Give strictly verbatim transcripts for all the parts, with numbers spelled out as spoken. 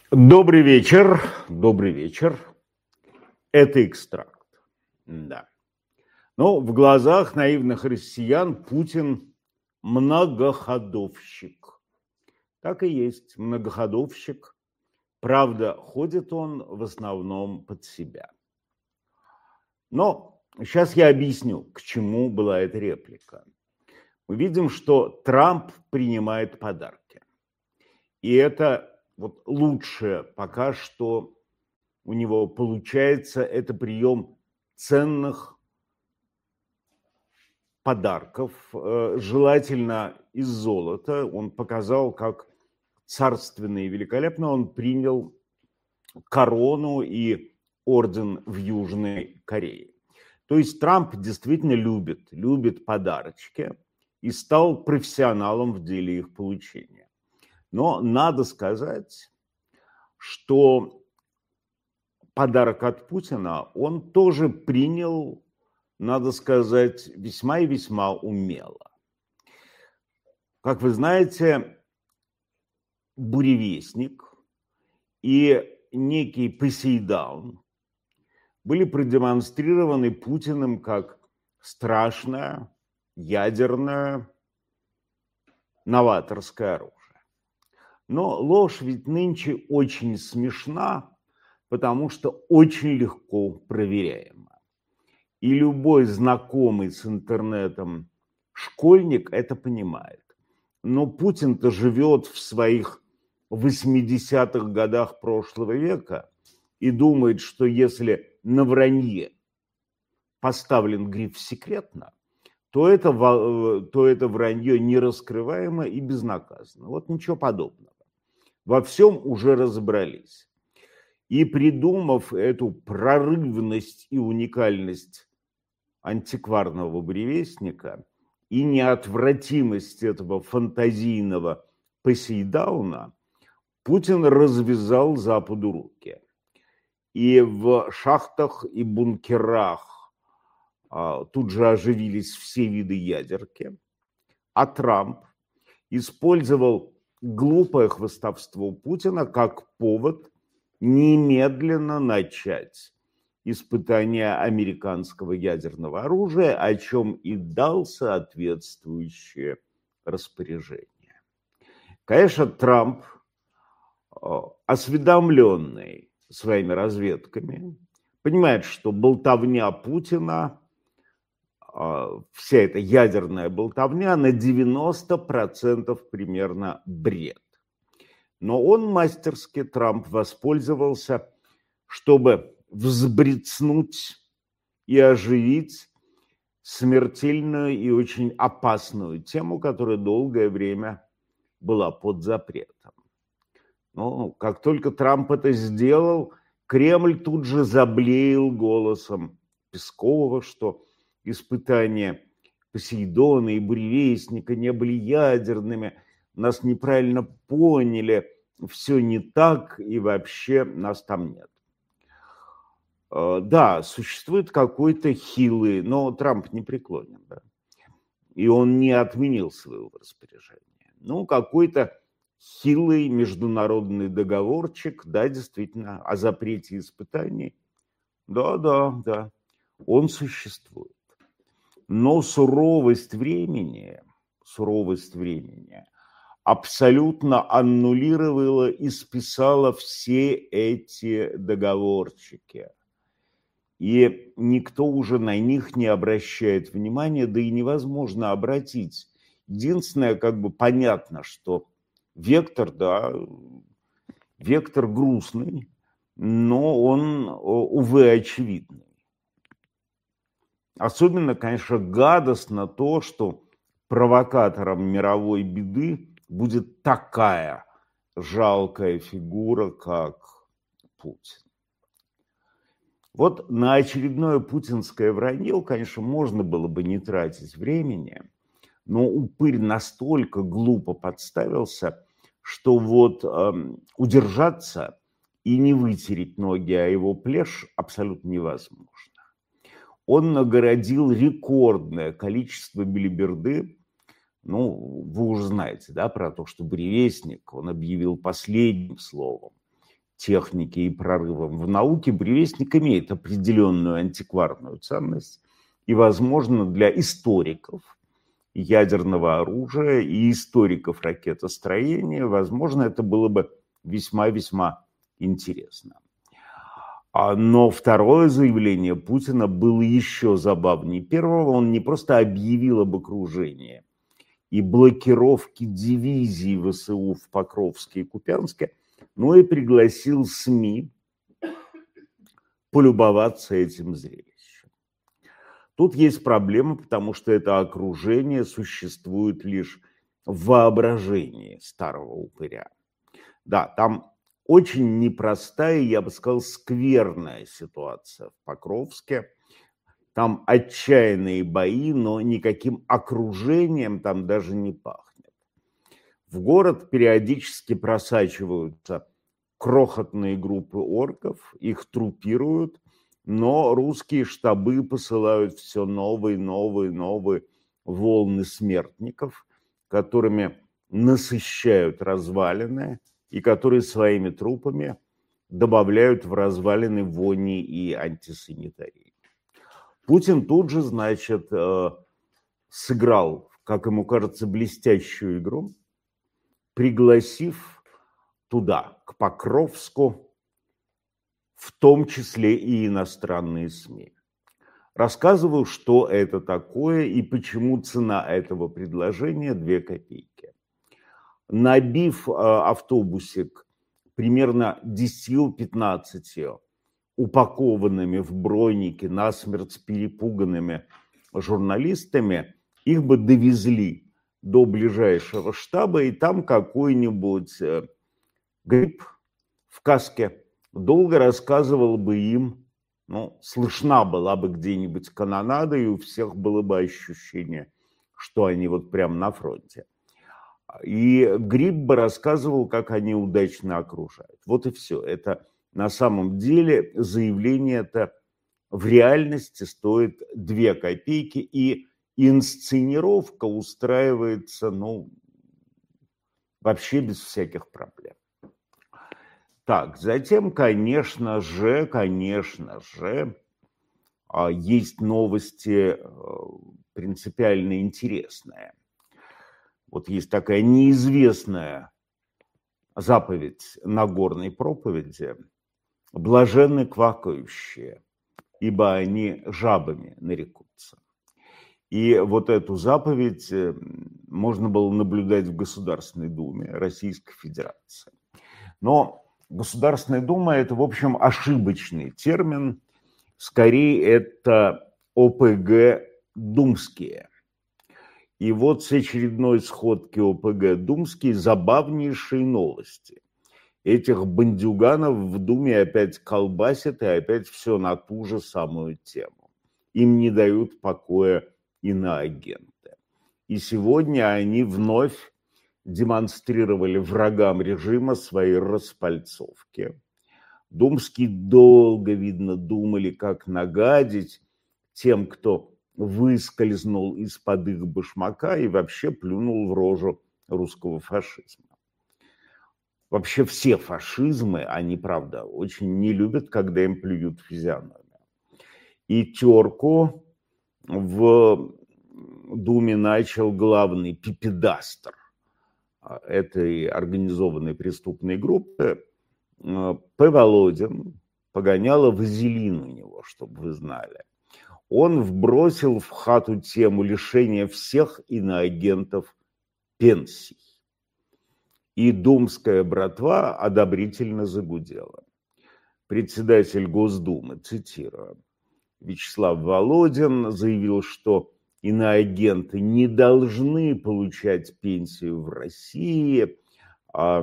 Добрый вечер, добрый вечер. Это экстракт. Да. Но в глазах наивных россиян Путин многоходовщик. Так и есть, многоходовщик. Правда, ходит он в основном под себя. Но сейчас я объясню, к чему была эта реплика. Мы видим, что Трамп принимает подарки. И это вот лучшее пока что у него получается, это прием ценных подарков, желательно из золота. Он показал, как царственно и великолепно он принял корону и орден в Южной Корее. То есть Трамп действительно любит, любит подарочки и стал профессионалом в деле их получения. Но надо сказать, что подарок от Путина он тоже принял, надо сказать, весьма и весьма умело. Как вы знаете, буревестник и некий Посейдон были продемонстрированы Путиным как страшное ядерное новаторское оружие. Но ложь ведь нынче очень смешна, потому что очень легко проверяема. И любой знакомый с интернетом школьник это понимает. Но Путин-то живет в своих восьмидесятых годах прошлого века и думает, что если на вранье поставлен гриф «секретно», то это, то это вранье нераскрываемо и безнаказанно. Вот ничего подобного. Во всем уже разобрались. И придумав эту прорывность и уникальность антикварного буревестника и неотвратимость этого фантазийного Посейдона, Путин развязал Западу руки. И в шахтах и бункерах а, тут же оживились все виды ядерки, а Трамп использовал глупое хвастовство Путина как повод немедленно начать испытания американского ядерного оружия, о чем и дал соответствующее распоряжение. Конечно, Трамп, осведомленный своими разведками, понимает, что болтовня Путина, вся эта ядерная болтовня на девяносто процентов примерно бред. Но он мастерски, Трамп, воспользовался, чтобы взбрицнуть и оживить смертельную и очень опасную тему, которая долгое время была под запретом. Но как только Трамп это сделал, Кремль тут же заблеял голосом Пескова, что испытания Посейдона и буревестника не были ядерными, нас неправильно поняли, все не так, и вообще нас там нет. Да, существует какой-то хилый, но Трамп не преклонен, да, и он не отменил своего распоряжения. Ну, какой-то хилый международный договорчик, да, действительно, о запрете испытаний, да, да, да, он существует. Но суровость времени, суровость времени абсолютно аннулировала и списала все эти договорчики. И никто уже на них не обращает внимания, да и невозможно обратить. Единственное, как бы понятно, что вектор, да, вектор грустный, но он, увы, очевидный. Особенно, конечно, гадостно то, что провокатором мировой беды будет такая жалкая фигура, как Путин. Вот на очередное путинское вранье, конечно, можно было бы не тратить времени, но упырь настолько глупо подставился, что вот э, удержаться и не вытереть ноги о его плешь абсолютно невозможно. Он нагородил рекордное количество белиберды. Ну, вы уже знаете, да, про то, что буревестник, он объявил последним словом. техники и прорывам в науке, буревестник имеет определенную антикварную ценность. И, возможно, для историков ядерного оружия и историков ракетостроения, возможно, это было бы весьма-весьма интересно. Но второе заявление Путина было еще забавнее первого. Он не просто объявил об окружении и блокировке дивизий ВСУ в Покровске и Купянске, но и пригласил СМИ полюбоваться этим зрелищем. Тут есть проблема, потому что это окружение существует лишь в воображении старого упыря. Да, там очень непростая, я бы сказал, скверная ситуация в Покровске. Там отчаянные бои, но никаким окружением там даже не пахнет. В город периодически просачиваются крохотные группы орков, их трупируют, но русские штабы посылают все новые, новые, новые волны смертников, которыми насыщают развалины и которые своими трупами добавляют в развалины вони и антисанитарии. Путин тут же, значит, сыграл, как ему кажется, блестящую игру, пригласив туда, к Покровску, в том числе и иностранные СМИ. Рассказываю, что это такое и почему цена этого предложения две копейки. Набив автобусик примерно десятью-пятнадцатью упакованными в броники, насмерть перепуганными журналистами, их бы довезли до ближайшего штаба, и там какой-нибудь Гриб в каске долго рассказывал бы им, ну, слышна была бы где-нибудь канонада, и у всех было бы ощущение, что они вот прямо на фронте. И Гриб бы рассказывал, как они удачно окружают. Вот и все. Это на самом деле заявление-то в реальности стоит две копейки, и инсценировка устраивается, ну, вообще без всяких проблем. Так, затем, конечно же, конечно же, есть новости принципиально интересные. Вот есть такая неизвестная заповедь Нагорной проповеди: «Блаженны квакающие, ибо они жабами нарекутся». И вот эту заповедь можно было наблюдать в Государственной Думе Российской Федерации. Но Государственная Дума – это, в общем, ошибочный термин. Скорее, это о пэ гэ думские. И вот с очередной сходки о пэ гэ думские забавнейшие новости. Этих бандюганов в Думе опять колбасят, и опять все на ту же самую тему. Им не дают покоя иноагенты. И сегодня они вновь демонстрировали врагам режима свои распальцовки. Думские долго, видно, думали, как нагадить тем, кто выскользнул из-под их башмака и вообще плюнул в рожу русского фашизма. Вообще все фашизмы, они, правда, очень не любят, когда им плюют в физиономию. И терку в Думе начал главный пипедастер этой организованной преступной группы. П. Володин, погоняла вазелин у него, чтобы вы знали. Он вбросил в хату тему лишения всех иноагентов пенсий. И думская братва одобрительно загудела. Председатель Госдумы, цитирую, Вячеслав Володин заявил, что иноагенты не должны получать пенсию в России, а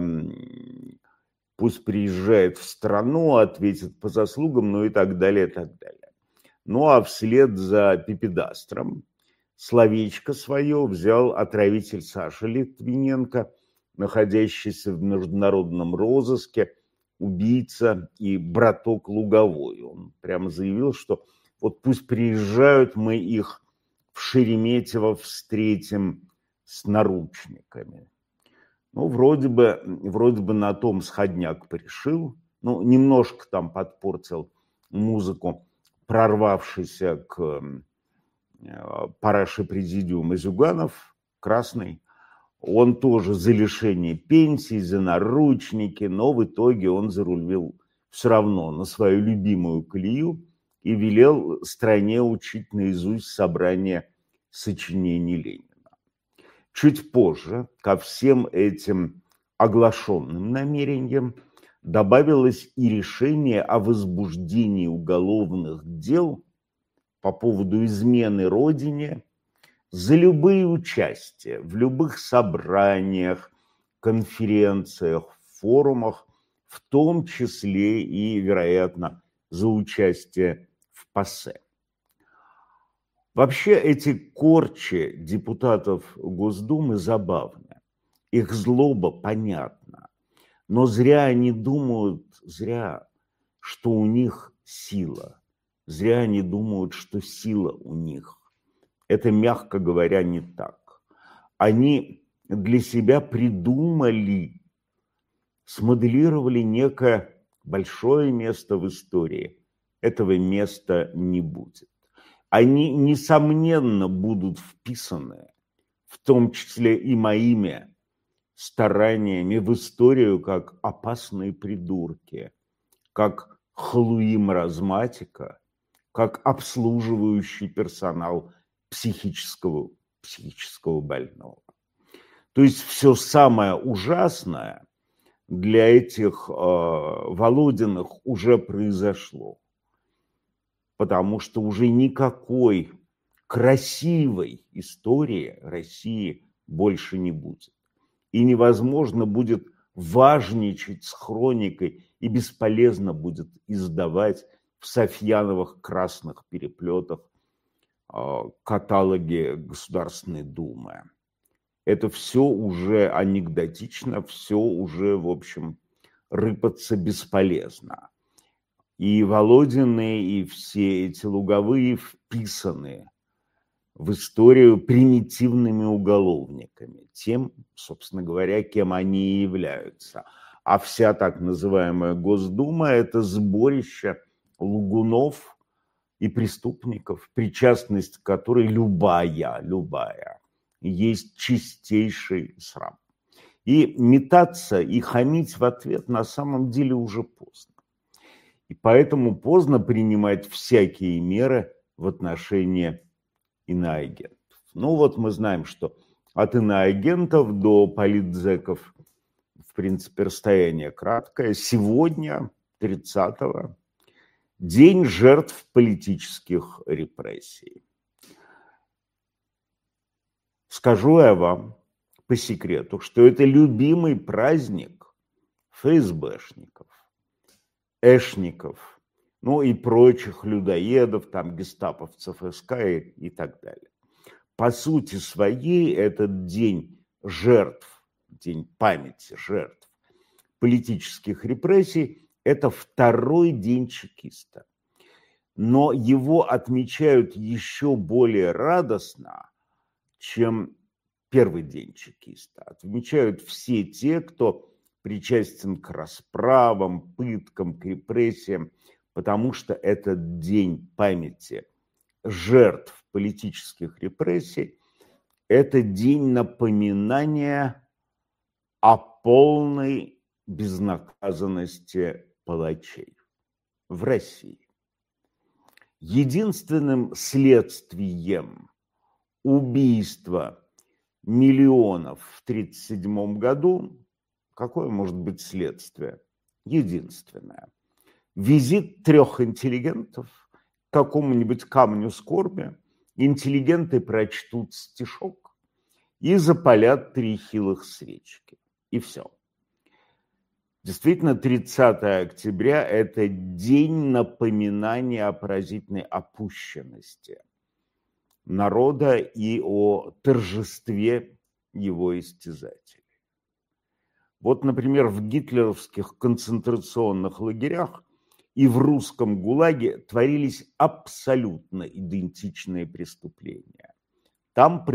пусть приезжает в страну, ответит по заслугам, ну и так далее, и так далее. Ну а вслед за пипедастром словечко свое взял отравитель Саша Литвиненко, находящийся в международном розыске, убийца и браток Луговой. Он прямо заявил, что вот пусть приезжают, мы их в Шереметьево встретим с наручниками. Ну, вроде бы, вроде бы на том сходняк порешил, ну, немножко там подпортил музыку, прорвавшийся к параше президиума Зюганов, Красный. Он тоже за лишение пенсии, за наручники, но в итоге он зарулил все равно на свою любимую колею и велел стране учить наизусть собрание сочинений Ленина. Чуть позже ко всем этим оглашенным намерениям добавилось и решение о возбуждении уголовных дел по поводу измены Родине за любые участия в любых собраниях, конференциях, форумах, в том числе и, вероятно, за участие в ПАСЕ. Вообще эти корчи депутатов Госдумы забавны. Их злоба понятна. Но зря они думают, зря, что у них сила. Зря они думают, что сила у них. Это, мягко говоря, не так. Они для себя придумали, смоделировали некое большое место в истории. Этого места не будет. Они, несомненно, будут вписаны, в том числе и моими стараниями, в историю как опасные придурки, как халуи маразматика, как обслуживающий персонал психического, психического больного. То есть все самое ужасное для этих э, Володиных уже произошло. Потому что уже никакой красивой истории России больше не будет. И невозможно будет важничать с хроникой, и бесполезно будет издавать в Софьяновых красных переплетах э, каталоги Государственной Думы. Это все уже анекдотично, все уже, в общем, рыпаться бесполезно. И Володины, и все эти Луговые вписаны в историю примитивными уголовниками, тем, собственно говоря, кем они и являются. А вся так называемая Госдума – это сборище лгунов и преступников, причастность к которой любая, любая, есть чистейший срам. И метаться и хамить в ответ на самом деле уже поздно. И поэтому поздно принимать всякие меры в отношении иноагентов. Ну вот мы знаем, что от иноагентов до политзеков, в принципе, расстояние краткое. Сегодня, тридцатого, день жертв политических репрессий. Скажу я вам по секрету, что это любимый праздник ФСБшников, эшников, ну и прочих людоедов, там гестаповцев СК и, и так далее. По сути своей этот день жертв, день памяти жертв политических репрессий – это второй день чекиста. Но его отмечают еще более радостно, чем первый день чекиста. Отмечают все те, кто причастен к расправам, пыткам, к репрессиям, потому что этот день памяти жертв политических репрессий – это день напоминания о полной безнаказанности палачей в России. Единственным следствием убийства миллионов в тридцать седьмом году, какое может быть следствие? Единственное. Визит трех интеллигентов к какому-нибудь камню скорби, интеллигенты прочтут стишок и запалят три хилых свечки. И все. Действительно, тридцатое октября – это день напоминания о поразительной опущенности народа и о торжестве его истязателей. Вот, например, в гитлеровских концентрационных лагерях и в русском ГУЛАГе творились абсолютно идентичные преступления. Там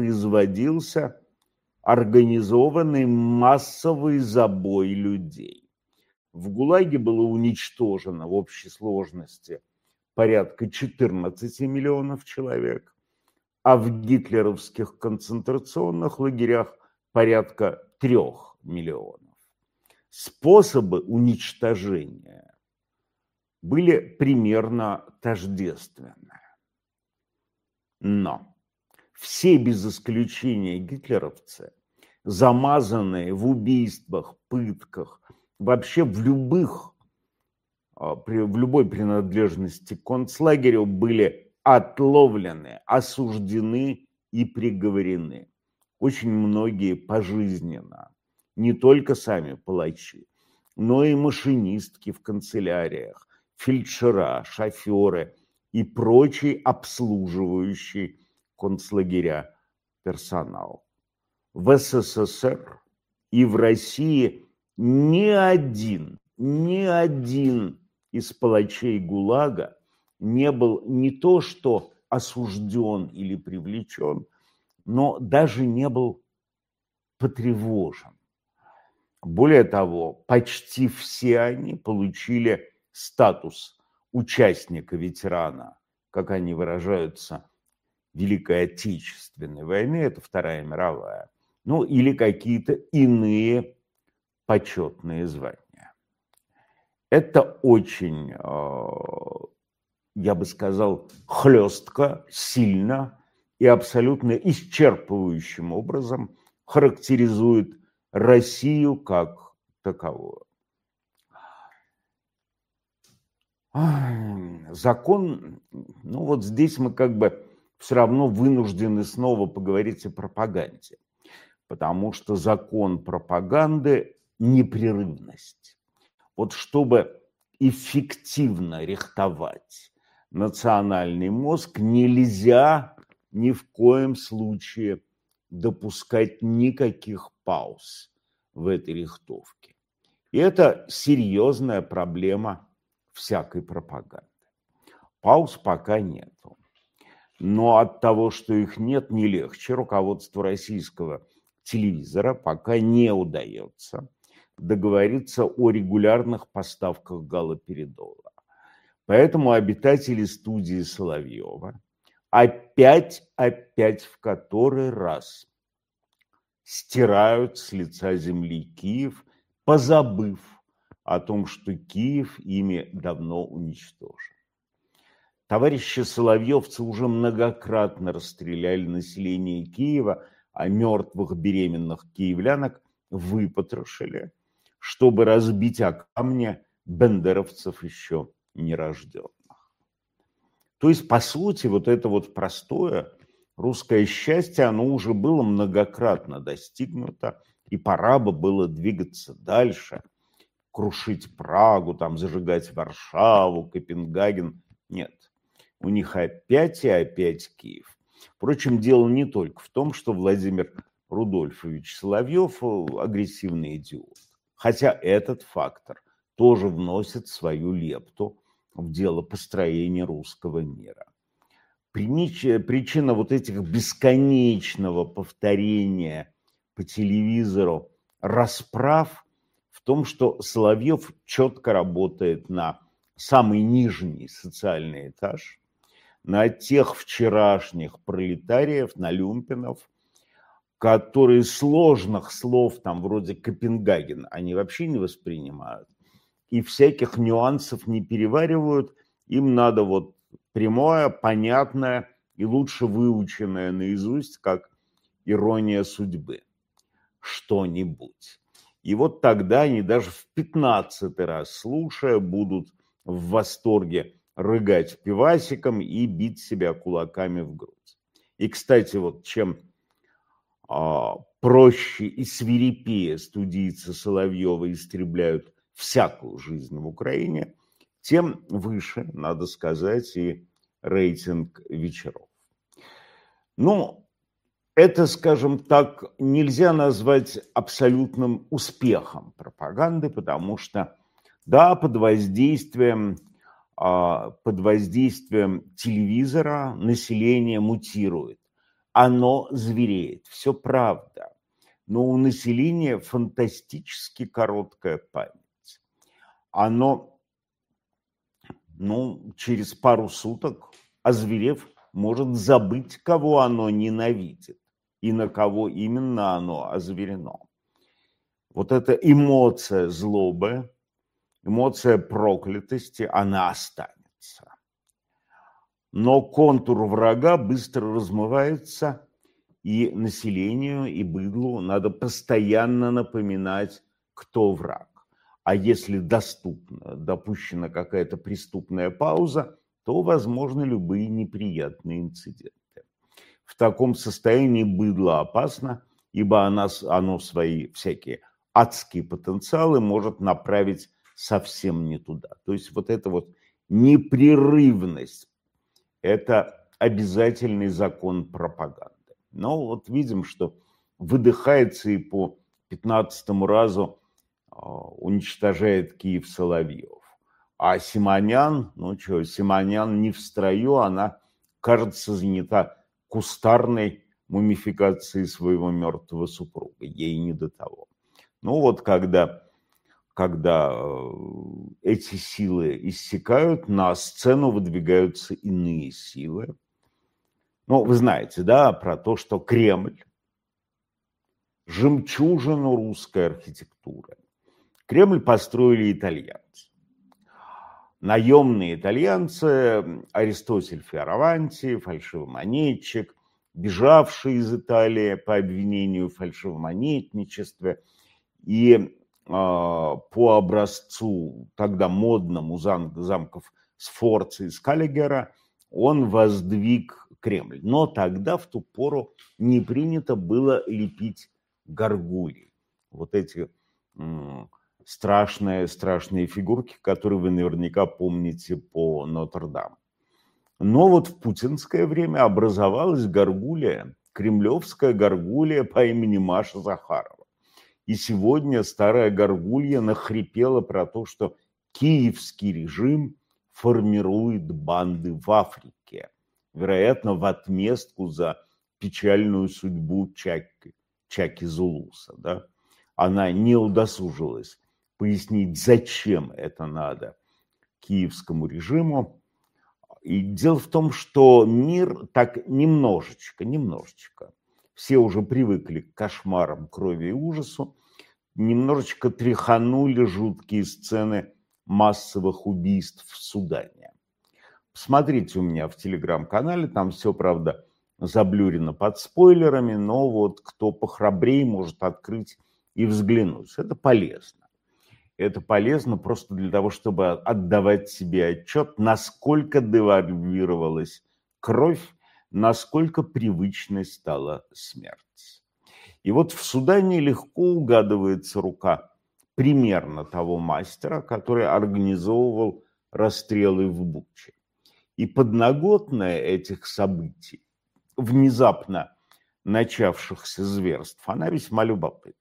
производился организованный массовый забой людей. В ГУЛАГе было уничтожено в общей сложности порядка четырнадцати миллионов человек, а в гитлеровских концентрационных лагерях порядка трех миллионов. Способы уничтожения были примерно тождественны. Но все без исключения гитлеровцы, замазанные в убийствах, пытках, вообще в любых, в любой принадлежности к концлагерю были отловлены, осуждены и приговорены. Очень многие пожизненно. Не только сами палачи, но и машинистки в канцеляриях, фельдшера, шоферы и прочий обслуживающий концлагеря персонал. В СССР и в России ни один, ни один из палачей ГУЛАГа не был не то что осужден или привлечен, но даже не был потревожен. Более того, почти все они получили статус участника, ветерана, как они выражаются, Великой Отечественной войны, это Вторая мировая, ну или какие-то иные почетные звания. Это очень, я бы сказал, хлестко, сильно и абсолютно исчерпывающим образом характеризует Россию как таковую. Закон, ну вот здесь мы как бы все равно вынуждены снова поговорить о пропаганде, потому что закон пропаганды – непрерывность. Вот чтобы эффективно рихтовать национальный мозг, нельзя ни в коем случае допускать никаких пауз в этой рихтовке. И это серьезная проблема всякой пропаганды. Пауз пока нету. Но от того, что их нет, не легче. Руководству российского телевизора пока не удается договориться о регулярных поставках галоперидола. Поэтому обитатели студии Соловьева опять, опять в который раз стирают с лица земли Киев, позабыв о том, что Киев ими давно уничтожен. Товарищи соловьевцы уже многократно расстреляли население Киева, а мертвых беременных киевлянок выпотрошили, чтобы разбить о камни бендеровцев еще нерожденных. То есть, по сути, вот это вот простое русское счастье, оно уже было многократно достигнуто, и пора бы было двигаться дальше, крушить Прагу, там, зажигать Варшаву, Копенгаген. Нет, у них опять и опять Киев. Впрочем, дело не только в том, что Владимир Рудольфович Соловьев агрессивный идиот. Хотя этот фактор тоже вносит свою лепту в дело построения русского мира. Причина вот этих бесконечного повторения по телевизору расправ в том, что Соловьев четко работает на самый нижний социальный этаж, на тех вчерашних пролетариев, на люмпенов, которые сложных слов, там вроде Копенгаген, они вообще не воспринимают. И всяких нюансов не переваривают. Им надо вот прямое, понятное и лучше выученное наизусть, как ирония судьбы. Что-нибудь. И вот тогда они даже в пятнадцатый раз, слушая, будут в восторге рыгать пивасиком и бить себя кулаками в грудь. И, кстати, вот чем а, проще и свирепее студийцы Соловьева истребляют всякую жизнь в Украине, тем выше, надо сказать, и рейтинг вечеров. Ну, это, скажем так, нельзя назвать абсолютным успехом пропаганды, потому что, да, под воздействием, под воздействием телевизора население мутирует. Оно звереет, все правда. Но у населения фантастически короткая память. оно, ну, через пару суток, озверев, может забыть, кого оно ненавидит и на кого именно оно озверено. Вот эта эмоция злобы, эмоция проклятости, она останется. Но контур врага быстро размывается, и населению, и быдлу надо постоянно напоминать, кто враг. А если доступна, допущена какая-то преступная пауза, то возможны любые неприятные инциденты. В таком состоянии быдло опасно, ибо оно, оно свои всякие адские потенциалы может направить совсем не туда. То есть вот эта вот непрерывность – это обязательный закон пропаганды. Но вот видим, что выдыхается и по пятнадцатому разу уничтожает Киев Соловьев. А Симонян, ну что, Симонян не в строю, она, кажется, занята кустарной мумификацией своего мертвого супруга. Ей не до того. Ну вот когда, когда эти силы иссякают, на сцену выдвигаются иные силы. Ну, вы знаете, да, про то, что Кремль – жемчужину русской архитектуры. Кремль построили итальянцы. Наемные итальянцы, Аристотель Фиораванти, фальшивомонетчик, бежавший из Италии по обвинению в фальшивомонетничестве. И э, по образцу тогда модному зам, замков Сфорца и Скаллигера он воздвиг Кремль. Но тогда, в ту пору, не принято было лепить горгулей. Вот эти м, страшные, страшные фигурки, которые вы наверняка помните по Нотр-Дам. Но вот в путинское время образовалась горгулья, кремлевская горгулья по имени Маша Захарова. И сегодня старая горгулья нахрипела про то, что киевский режим формирует банды в Африке. Вероятно, в отместку за печальную судьбу Чаки, Чаки Зулуса. Да? Она не удосужилась пояснить, зачем это надо киевскому режиму. И дело в том, что мир так немножечко, немножечко, все уже привыкли к кошмарам, крови и ужасу, немножечко тряханули жуткие сцены массовых убийств в Судане. Посмотрите у меня в телеграм-канале, там все, правда, заблюрено под спойлерами, но вот кто похрабрее может открыть и взглянуть. Это полезно. Это полезно просто для того, чтобы отдавать себе отчет, насколько девальвировалась кровь, насколько привычной стала смерть. И вот в Судане легко угадывается рука примерно того мастера, который организовывал расстрелы в Буче. И подноготная этих событий, внезапно начавшихся зверств, она весьма любопытна.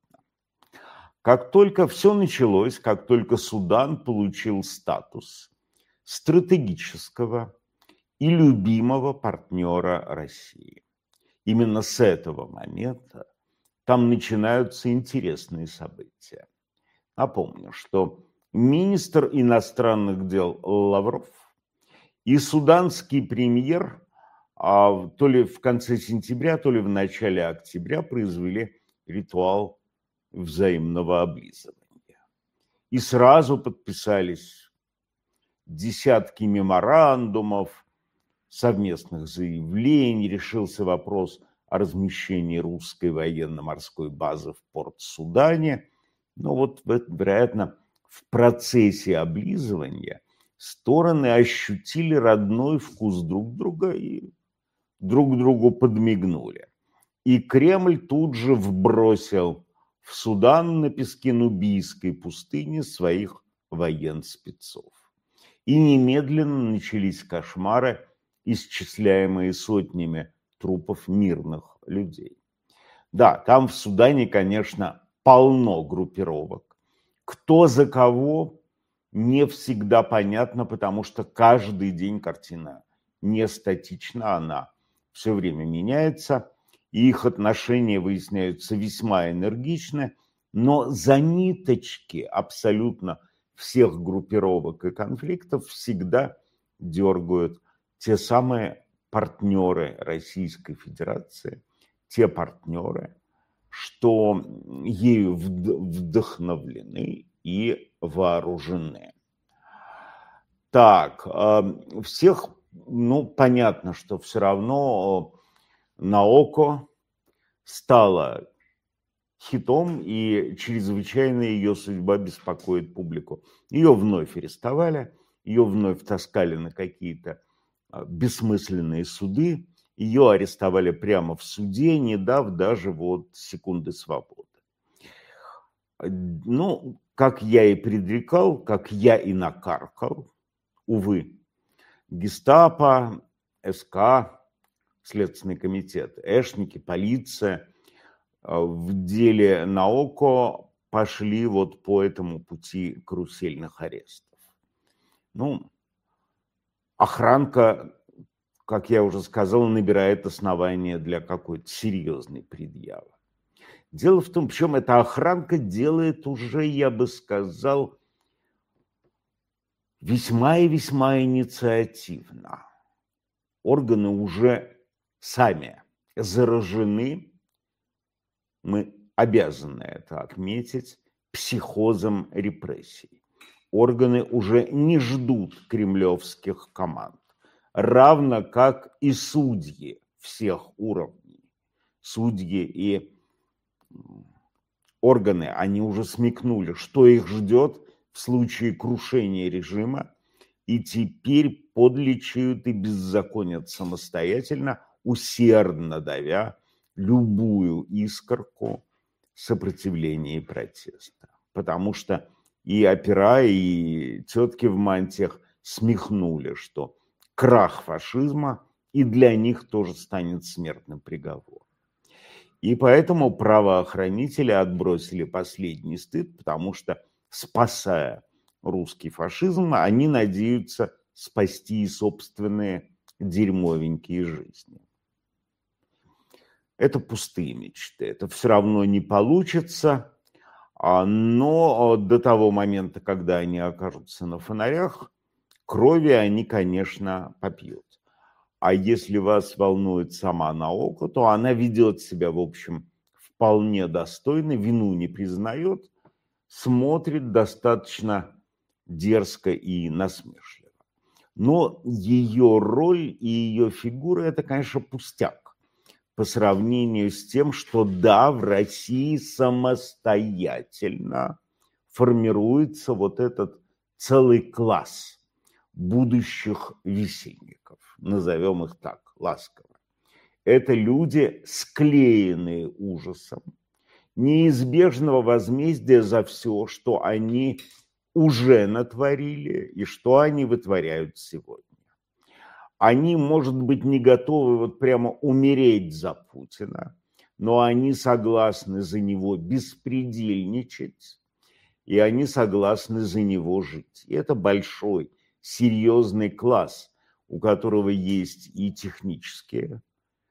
Как только все началось, как только Судан получил статус стратегического и любимого партнера России, именно с этого момента там начинаются интересные события. Напомню, что министр иностранных дел Лавров и суданский премьер а, то ли в конце сентября, то ли в начале октября произвели ритуал взаимного облизывания. И сразу подписались десятки меморандумов, совместных заявлений, решился вопрос о размещении русской военно-морской базы в Порт-Судане. Но вот, вероятно, в процессе облизывания стороны ощутили родной вкус друг друга и друг другу подмигнули. И Кремль тут же вбросил в Судан на пески Нубийской пустыни своих военспецов. И немедленно начались кошмары, исчисляемые сотнями трупов мирных людей. Да, там в Судане, конечно, полно группировок. Кто за кого, не всегда понятно, потому что каждый день картина не статична, она все время меняется, и их отношения выясняются весьма энергично, но за ниточки абсолютно всех группировок и конфликтов всегда дергают те самые партнеры Российской Федерации, те партнеры, что ею вдохновлены и вооружены. Так, всех, ну, понятно, что все равно Наоко стала хитом, и чрезвычайно ее судьба беспокоит публику. Ее вновь арестовали, ее вновь таскали на какие-то бессмысленные суды, ее арестовали прямо в суде, не дав даже вот секунды свободы. Ну, как я и предрекал, как я и накаркал, увы, гестапо, СК, Следственный комитет, эшники, полиция в деле Наоко пошли вот по этому пути карусельных арестов. Ну, охранка, как я уже сказал, набирает основания для какой-то серьезной предъявы. Дело в том, причем эта охранка делает уже, я бы сказал, весьма и весьма инициативно. Органы уже сами заражены, мы обязаны это отметить, психозом репрессий. Органы уже не ждут кремлевских команд, равно как и судьи всех уровней. Судьи и органы, они уже смекнули, что их ждет в случае крушения режима, и теперь подлечат и беззаконят самостоятельно, усердно давя любую искорку сопротивления и протеста. Потому что и опера, и тетки в мантиях смехнули, что крах фашизма и для них тоже станет смертным приговором. И поэтому правоохранители отбросили последний стыд, потому что, спасая русский фашизм, они надеются спасти и собственные дерьмовенькие жизни. Это пустые мечты, это все равно не получится, но до того момента, когда они окажутся на фонарях, крови они, конечно, попьют. А если вас волнует сама Наоко, то она ведет себя, в общем, вполне достойно, вину не признает, смотрит достаточно дерзко и насмешливо. Но ее роль и ее фигура – это, конечно, пустяк по сравнению с тем, что да, в России самостоятельно формируется вот этот целый класс будущих висельников, назовем их так, ласково. Это люди, склеенные ужасом, неизбежного возмездия за все, что они уже натворили и что они вытворяют сегодня. Они, может быть, не готовы вот прямо умереть за Путина, но они согласны за него беспредельничать, и они согласны за него жить. И это большой, серьезный класс, у которого есть и технические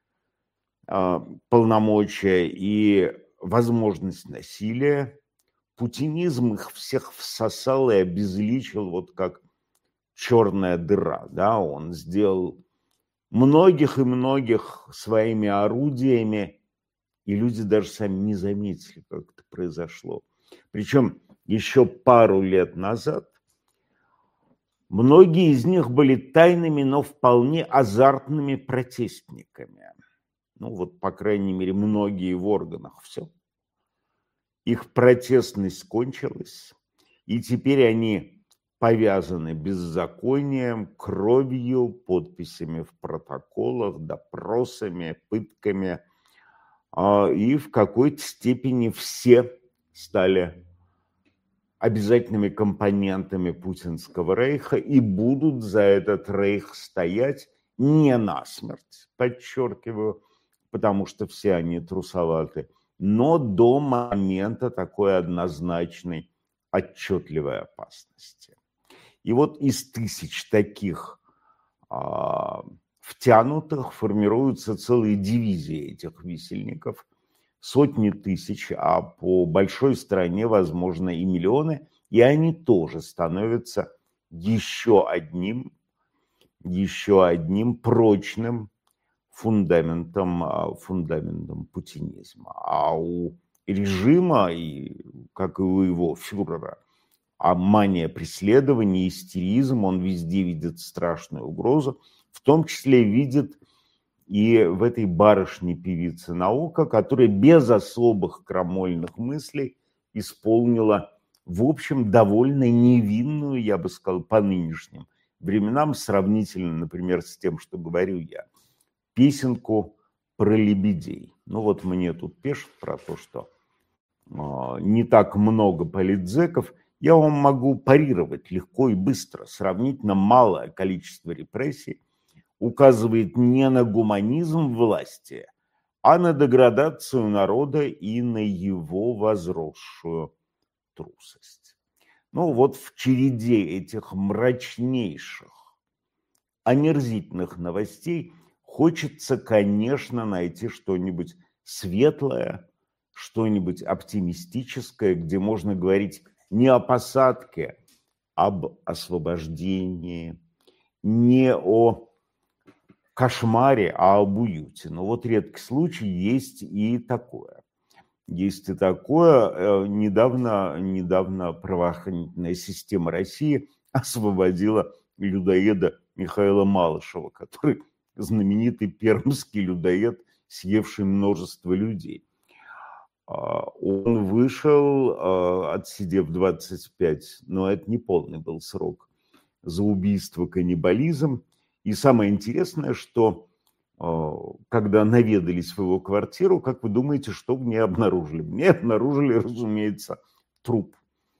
э, полномочия, и возможность насилия. Путинизм их всех всосал и обезличил, вот как черная дыра, да, он сделал многих и многих своими орудиями, и люди даже сами не заметили, как это произошло. Причем еще пару лет назад многие из них были тайными, но вполне азартными протестниками. Ну вот, по крайней мере, многие в органах. Все. Их протестность кончилась, и теперь они повязаны беззаконием, кровью, подписями в протоколах, допросами, пытками. И в какой-то степени все стали обязательными компонентами путинского рейха и будут за этот рейх стоять не насмерть, подчеркиваю, потому что все они трусоваты, но до момента такой однозначной, отчетливой опасности. И вот из тысяч таких а, втянутых формируются целые дивизии этих висельников, сотни тысяч, а по большой стране, возможно, и миллионы. И они тоже становятся еще одним, еще одним прочным фундаментом, фундаментом путинизма. А у режима, и, как и у его фюрера, а мания преследования, истеризм, он везде видит страшную угрозу, в том числе видит и в этой барышне-певице Наока, которая без особых крамольных мыслей исполнила, в общем, довольно невинную, я бы сказал, по нынешним временам, сравнительно, например, с тем, что говорю я, песенку про лебедей. Ну вот мне тут пишут про то, что э, не так много политзеков. Я вам могу парировать легко и быстро. Сравнительно малое количество репрессий указывает не на гуманизм власти, а на деградацию народа и на его возросшую трусость. Ну вот в череде этих мрачнейших, омерзительных новостей хочется, конечно, найти что-нибудь светлое, что-нибудь оптимистическое, где можно говорить не о посадке, а об освобождении, не о кошмаре, а об уюте. Но вот редкий случай есть и такое. Есть и такое. Недавно, недавно правоохранительная система России освободила людоеда Михаила Малышева, который знаменитый пермский людоед, съевший множество людей. Он вышел, отсидев двадцать пять, но это не полный был срок, за убийство, каннибализм. И самое интересное, что когда наведались в его квартиру, как вы думаете, что в ней обнаружили? Мне обнаружили, разумеется, труп.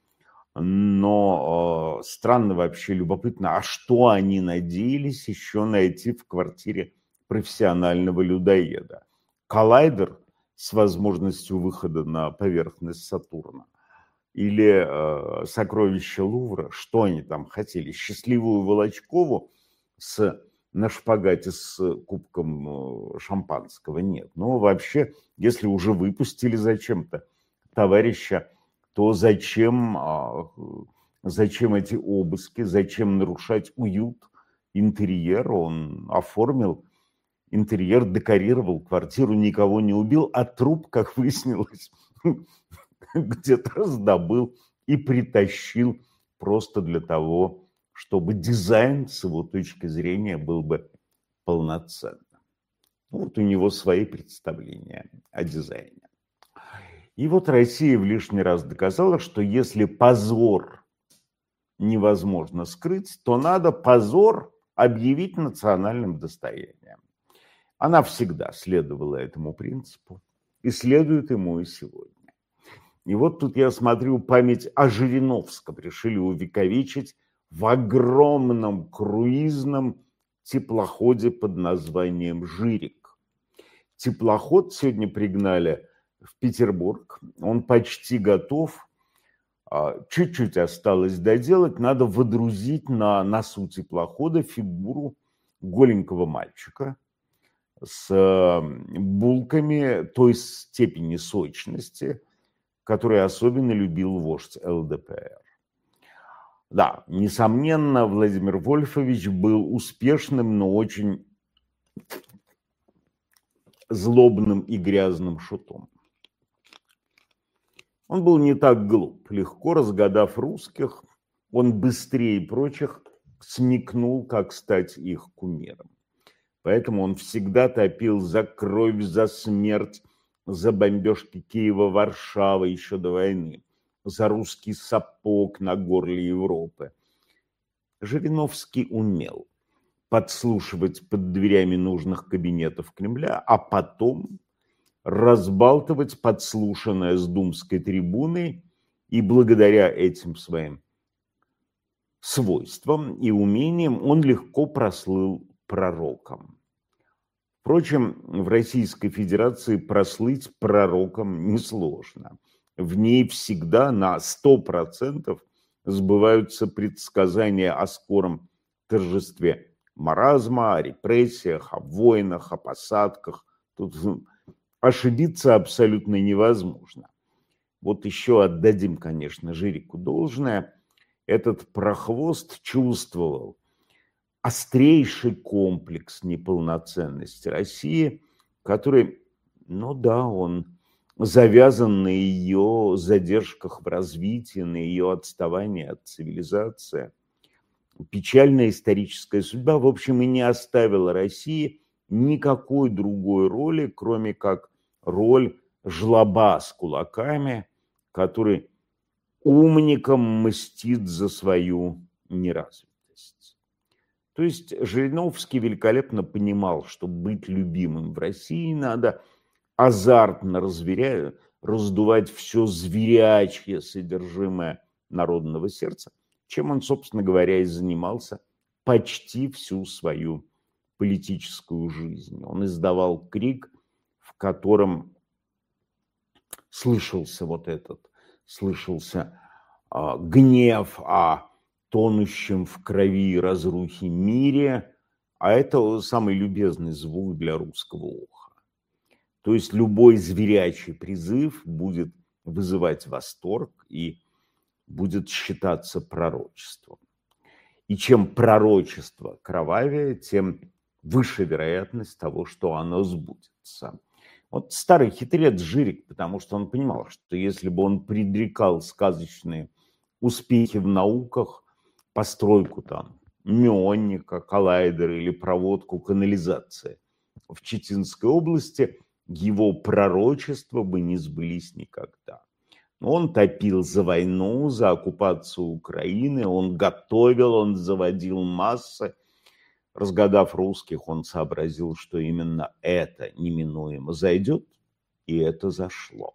Но странно вообще, любопытно, а что они надеялись еще найти в квартире профессионального людоеда? Коллайдер с возможностью выхода на поверхность Сатурна? Или э, сокровища Лувра? Что они там хотели? Счастливую Волочкову с, на шпагате с кубком шампанского? Нет. Но вообще, если уже выпустили зачем-то товарища, то зачем, зачем эти обыски, зачем нарушать уют, интерьер? Он оформил интерьер, декорировал квартиру, никого не убил, а труп, как выяснилось, где-то раздобыл и притащил просто для того, чтобы дизайн с его точки зрения был бы полноценным. Вот у него свои представления о дизайне. И вот Россия в лишний раз доказала, что если позор невозможно скрыть, то надо позор объявить национальным достоянием. Она всегда следовала этому принципу и следует ему и сегодня. И вот тут я смотрю, память о Жириновском решили увековечить в огромном круизном теплоходе под названием «Жирик». Теплоход сегодня пригнали в Петербург, он почти готов, чуть-чуть осталось доделать, надо водрузить на носу теплохода фигуру голенького мальчика с булками той степени сочности, которую особенно любил вождь эл дэ пэ эр. Да, несомненно, Владимир Вольфович был успешным, но очень злобным и грязным шутом. Он был не так глуп. Легко разгадав русских, он быстрее прочих смекнул, как стать их кумиром. Поэтому он всегда топил за кровь, за смерть, за бомбежки Киева, Варшавы еще до войны, за русский сапог на горле Европы. Жириновский умел подслушивать под дверями нужных кабинетов Кремля, а потом разбалтывать подслушанное с думской трибуны, и благодаря этим своим свойствам и умениям он легко прослыл пророком. Впрочем, в Российской Федерации прослыть пророком несложно. В ней всегда на сто процентов сбываются предсказания о скором торжестве маразма, о репрессиях, о войнах, о посадках. Тут ошибиться абсолютно невозможно. вот еще отдадим, конечно, Жирику должное, этот прохвост чувствовал острейший комплекс неполноценности России, который, ну да, он завязан на ее задержках в развитии, на ее отставании от цивилизации. Печальная историческая судьба, в общем, и не оставила России никакой другой роли, кроме как роль жлоба с кулаками, который умником мстит за свою неразвитость. То есть Жириновский великолепно понимал, что быть любимым в России надо азартно разверя... раздувать все зверячье содержимое народного сердца, чем он, собственно говоря, и занимался почти всю свою политическую жизнь. Он издавал крик, в котором слышался вот этот, слышался а, гнев о тонущем в крови и разрухе мире, а это самый любезный звук для русского уха. То есть любой зверячий призыв будет вызывать восторг и будет считаться пророчеством. И чем пророчество кровавее, тем выше вероятность того, что оно сбудется. Вот старый хитрец Жирик, потому что он понимал, что если бы он предрекал сказочные успехи в науках, постройку там мионника, коллайдера или проводку канализации в Читинской области, его пророчества бы не сбылись никогда. Он топил за войну, за оккупацию Украины, он готовил, он заводил массы. Разгадав русских, он сообразил, что именно это неминуемо зайдет, и это зашло.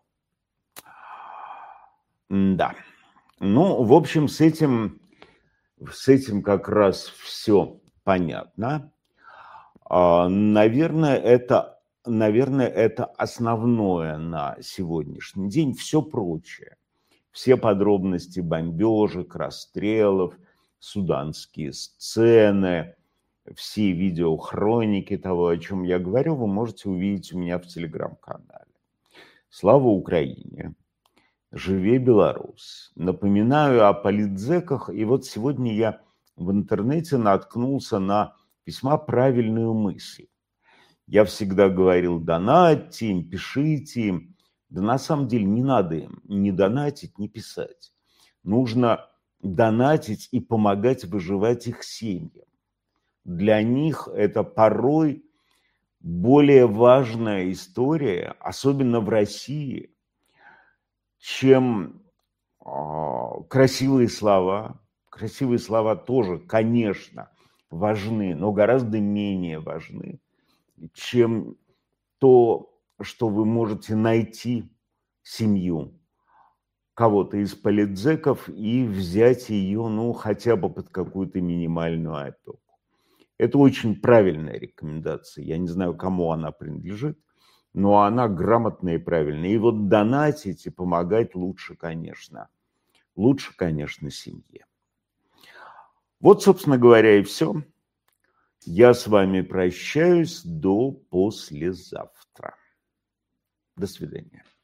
Да. Ну, в общем, с этим, с этим как раз все понятно. Наверное, это, наверное, это основное на сегодняшний день. Все прочее, все подробности бомбежек, расстрелов, суданские сцены, все видеохроники того, о чем я говорю, вы можете увидеть у меня в телеграм-канале. Слава Украине! Живе Беларусь! Напоминаю о политзеках, и вот сегодня я в интернете наткнулся на весьма правильную мысль. Я всегда говорил: донатьте им, пишите им. Да на самом деле не надо им ни донатить, ни писать. Нужно донатить и помогать выживать их семьям. Для них это порой более важная история, особенно в России, чем э, красивые слова. Красивые слова тоже, конечно, важны, но гораздо менее важны, чем то, что вы можете найти семью кого-то из политзеков и взять ее, ну, хотя бы под какую-то минимальную опеку. Это очень правильная рекомендация. Я не знаю, кому она принадлежит, но она грамотная и правильная. И вот донатить и помогать лучше, конечно. Лучше, конечно, семье. Вот, собственно говоря, и все. Я с вами прощаюсь до послезавтра. До свидания.